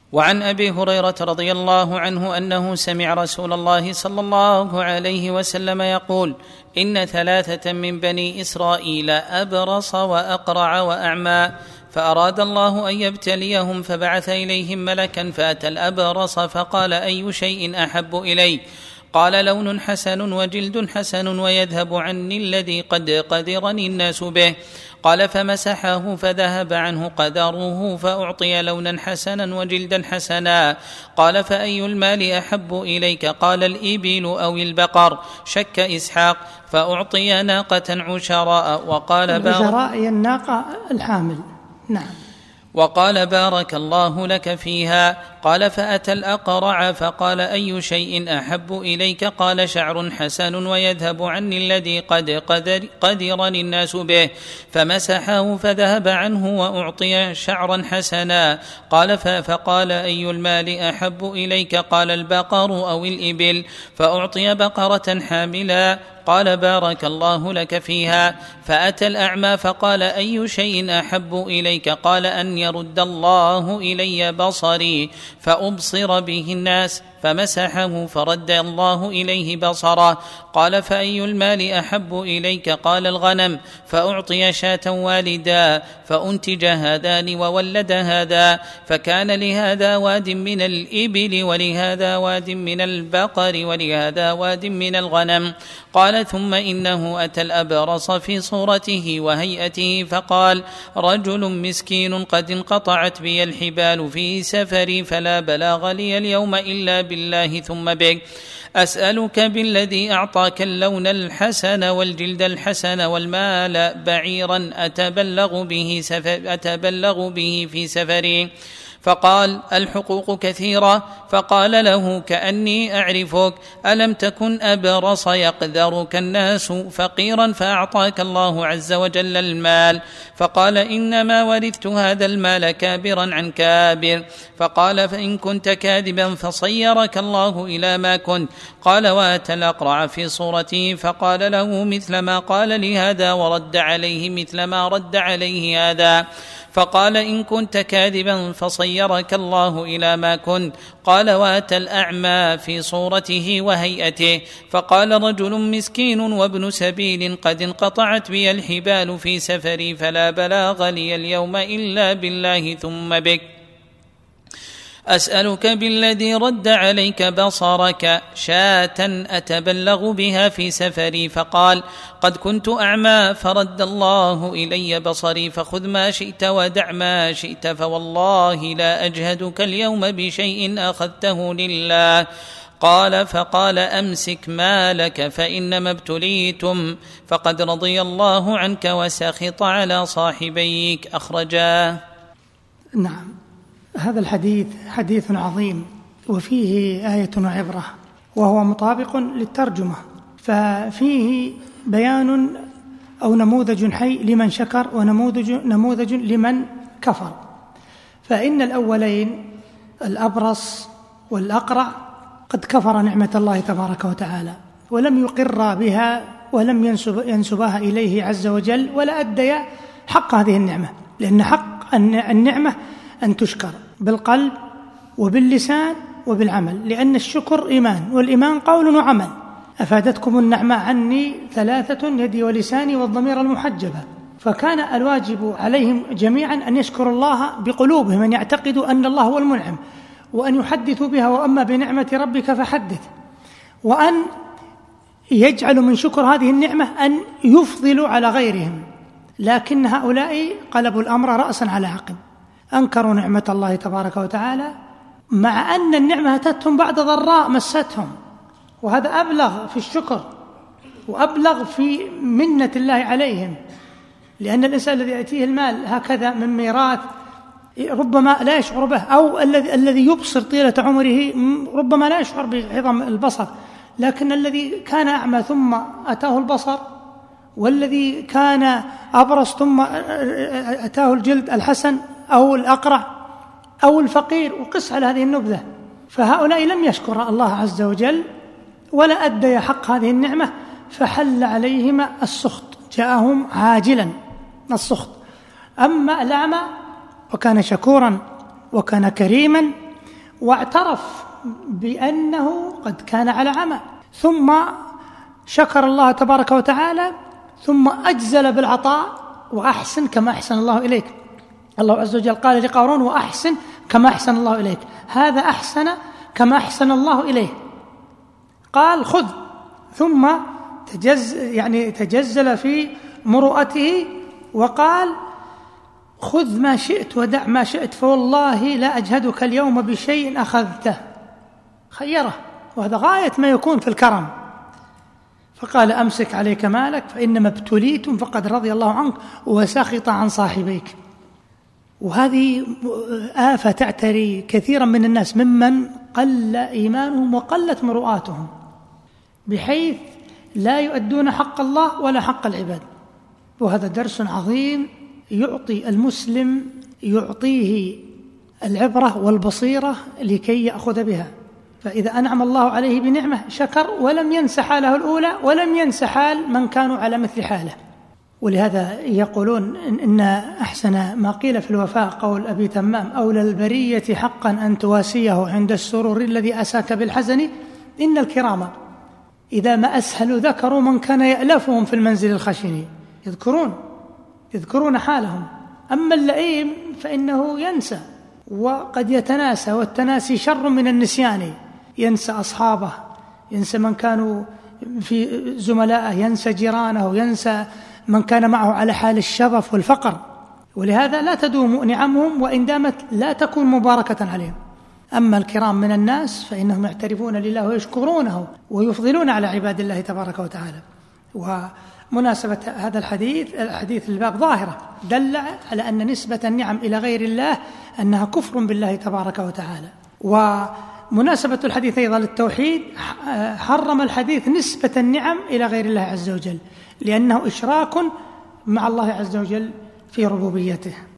وعن أبي هريرة رضي الله عنه أنه سمع رسول الله صلى الله عليه وسلم يقول: إن 3 من بني إسرائيل أبرص وأقرع وأعمى، فأراد الله أن يبتليهم فبعث إليهم ملكا فأتى الأبرص فقال: أي شيء أحب إلي؟ قال: لون حسن وجلد حسن ويذهب عني الذي قد قدرني الناس به. قال: فمسحه فذهب عنه قدره فأعطي لونا حسنا وجلدا حسنا. قال: فأي المال أحب إليك؟ قال: الإبل أو البقر. شك إسحاق فأعطي ناقة عشراء. وقال: العشراء هي الناقة الحامل. نعم. وقال: بارك الله لك فيها. قال: فأتى الأقرع فقال: أي شيء أحب إليك؟ قال: شعر حسن ويذهب عني الذي قد قدرني الناس به. فمسحه فذهب عنه وأعطي شعرا حسنا. قال: فقال: أي المال أحب إليك؟ قال: البقر أو الإبل. فأعطي بقرة حاملا. قال: بارك الله لك فيها. فأتى الأعمى فقال: أي شيء أحب إليك؟ قال: أن يرد الله إلي بصري فأبصر به الناس. فمسحه فرد الله إليه بصره. قال: فأي المال أحب إليك؟ قال: الغنم. فأعطي شاة والدا فأنتج هذان وولد هذا، فكان لهذا واد من الإبل ولهذا واد من البقر ولهذا واد من الغنم. قال: ثم إنه أتى الأبرص في صورته وهيئته فقال: رجل مسكين قد انقطعت بي الحبال في سفري فلا بلاغ لي اليوم إلا بالله ثم بك، أسألك بالذي أعطاك اللون الحسن والجلد الحسن والمال بعيرا أتبلغ به في سفري. فقال: الحقوق كثيرة. فقال له: كأني أعرفك، ألم تكن أبرص يقدرك الناس فقيرا فأعطاك الله عز وجل المال؟ فقال: إنما ورثت هذا المال كابرا عن كابر. فقال: فإن كنت كاذبا فصيرك الله إلى ما كنت. قال: وأتى الأقرع في صورته فقال له مثل ما قال لهذا ورد عليه مثل ما رد عليه هذا. فقال: إن كنت كاذبا فصيرك الله إلى ما كنت. قال: وأتى الأعمى في صورته وهيئته فقال: رجل مسكين وابن سبيل قد انقطعت بي الحبال في سفري فلا بلاغ لي اليوم إلا بالله ثم بك، أسألك بالذي رد عليك بصرك شاة أتبلغ بها في سفري. فقال: قد كنت أعمى فرد الله إلي بصري، فخذ ما شئت ودع ما شئت، فوالله لا أجهدك اليوم بشيء أخذته لله. فقال: أمسك مالك فإنما ابتليتم، فقد رضي الله عنك وسخط على صاحبيك. أخرجاه. نعم. هذا الحديث حديث عظيم وفيه آية وعبرة، وهو مطابق للترجمة، ففيه بيان أو نموذج حي لمن شكر ونموذج لمن كفر. فإن الأولين الأبرص والأقرع قد كفر نعمة الله تبارك وتعالى ولم يقر بها ولم ينسبها إليه عز وجل ولا أدى حق هذه النعمة، لأن حق النعمة أن تشكر بالقلب وباللسان وبالعمل، لأن الشكر إيمان، والإيمان قول وعمل. أفادتكم النعمة عني 3: يدي ولساني والضمير المحجبة. فكان الواجب عليهم جميعا أن يشكروا الله بقلوبهم، أن يعتقدوا أن الله هو المنعم، وأن يحدثوا بها: وأما بنعمة ربك فحدث، وأن يجعلوا من شكر هذه النعمة أن يفضلوا على غيرهم. لكن هؤلاء قلبوا الأمر رأسا على عقب، أنكروا نعمة الله تبارك وتعالى، مع أن النعمة أتتهم بعد ضراء مستهم، وهذا أبلغ في الشكر وأبلغ في منة الله عليهم. لأن الإنسان الذي يأتيه المال هكذا من ميراث ربما لا يشعر به، أو الذي يبصر طيلة عمره ربما لا يشعر بعظم البصر، لكن الذي كان أعمى ثم أتاه البصر، والذي كان أبرص ثم أتاه الجلد الحسن، أو الأقرع أو الفقير، وقس على هذه النبذة. فهؤلاء لم يشكر الله عز وجل ولا أدى حق هذه النعمة، فحل عليهم السخط، جاءهم عاجلا السخط. أما الأعمى وكان شكورا وكان كريما واعترف بأنه قد كان على عمى، ثم شكر الله تبارك وتعالى، ثم أجزل بالعطاء وأحسن كما أحسن الله إليك. الله عز وجل قال لقارون: وأحسن كما أحسن الله إليك. هذا أحسن كما أحسن الله إليه، قال: خذ. ثم تجزل في مروءته وقال: خذ ما شئت ودع ما شئت، فوالله لا أجهدك اليوم بشيء أخذته. خيره، وهذا غاية ما يكون في الكرم. فقال: أمسك عليك مالك فإنما ابتليتم فقد رضي الله عنك وسخط عن صاحبيك. وهذه آفة تعتري كثيرا من الناس ممن قل إيمانهم وقلت مروءاتهم، بحيث لا يؤدون حق الله ولا حق العباد. وهذا درس عظيم يعطي المسلم، يعطيه العبرة والبصيرة لكي يأخذ بها. فإذا أنعم الله عليه بنعمة شكر ولم ينس حاله الأولى ولم ينس حال من كانوا على مثل حاله. ولهذا يقولون إن أحسن ما قيل في الوفاء قول أبي تمام: أولى البرية حقا أن تواسيه عند السرور الذي أساك بالحزن، إن الكرام إذا ما أسهلوا ذكروا من كان يألفهم في المنزل الخشن. يذكرون حالهم. أما اللئيم فإنه ينسى وقد يتناسى، والتناسي شر من النسيان. ينسى أصحابه، ينسى من كانوا في زملائه، ينسى جيرانه، ينسى من كان معه على حال الشظف والفقر. ولهذا لا تدوم نعمهم، وإن دامت لا تكون مباركة عليهم. أما الكرام من الناس فإنهم يعترفون لله ويشكرونه ويفضلون على عباد الله تبارك وتعالى. ومناسبة هذا الحديث الباب ظاهرة، دل على أن نسبة النعم إلى غير الله أنها كفر بالله تبارك وتعالى. ومناسبة الحديث أيضا للتوحيد، حرم الحديث نسبة النعم إلى غير الله عز وجل، لأنه إشراك مع الله عز وجل في ربوبيته.